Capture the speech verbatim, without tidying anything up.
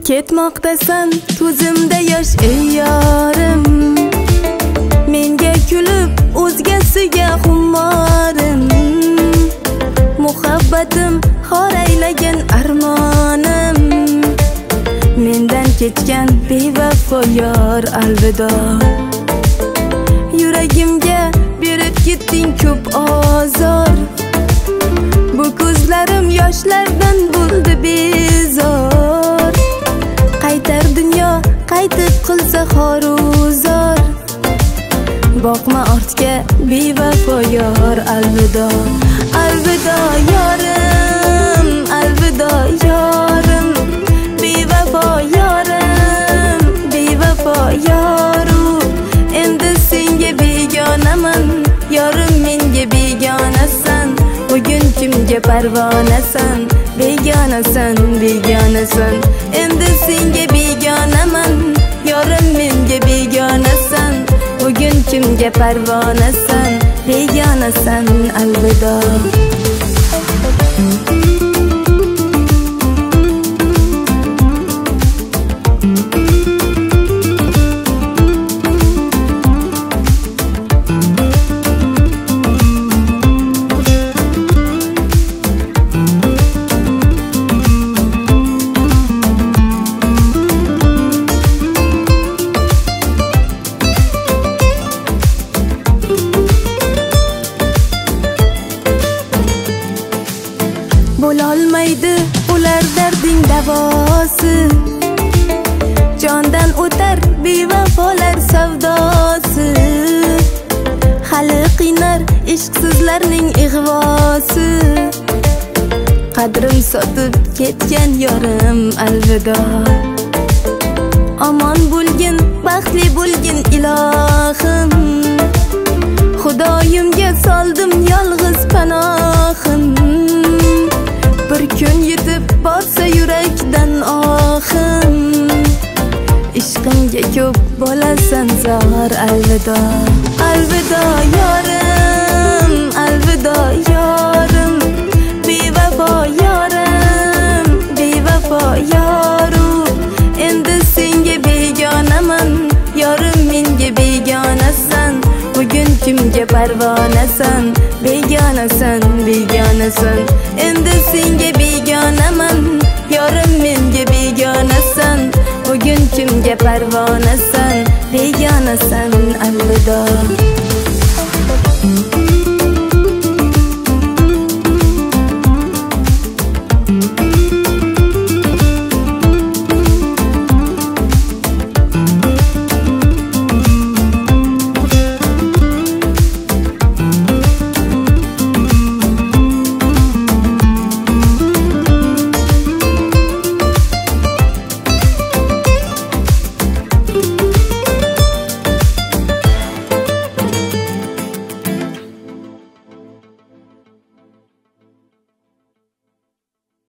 Ketmoqdasan ko'zimda yosh ey yorim, menga kulib o'zgasiga xumorim. Muhabbatim xor aylagan armonim, mendan kechgan bevafo yor alvido. Yuragimga berib ketding ko'p ozor, bu ko'zlarim yoshlardan bo'ldi bezor. Qaytar dunyo qaytib qilsa xoruzor, boqma ortga bevafo yor alvido. Alvido yorim, alvido yorim, bevafo yorim, bevafo yoru. Endi senga begonaman, yorim menga begonasan. Bugun kimga parvonasan, begonasan, begonasan. Endi senga begonaman, yorim menga begonasan. Bugun kimga parvonasan, begonasan, alvido. Bo'lolmaydi ular darding davosi, jondan o'tar bevafolar savdosi. Hali qinar ishqsizlarning ig'vosi, qadrim sotib ketgan yorim alvido. Omon bo'lgin, baxtli bo'lgin ilohim, Xudoyimga soldim yolg'iz panohim. Bir kun yetib borsa yurakdan ohim, ishqimga ko'p bo'lasan zor alvido. Alvido yorim, alvido yorim, bevafo yorim, bevafo yoru. Endi senga begonaman, yorim menga begonasan. Bugun kimga parvonasan, begonasan, begonasan. Endi senga begonaman, yorim menga begonasan. Bugun kimga parvonasan, begonasan, alvido.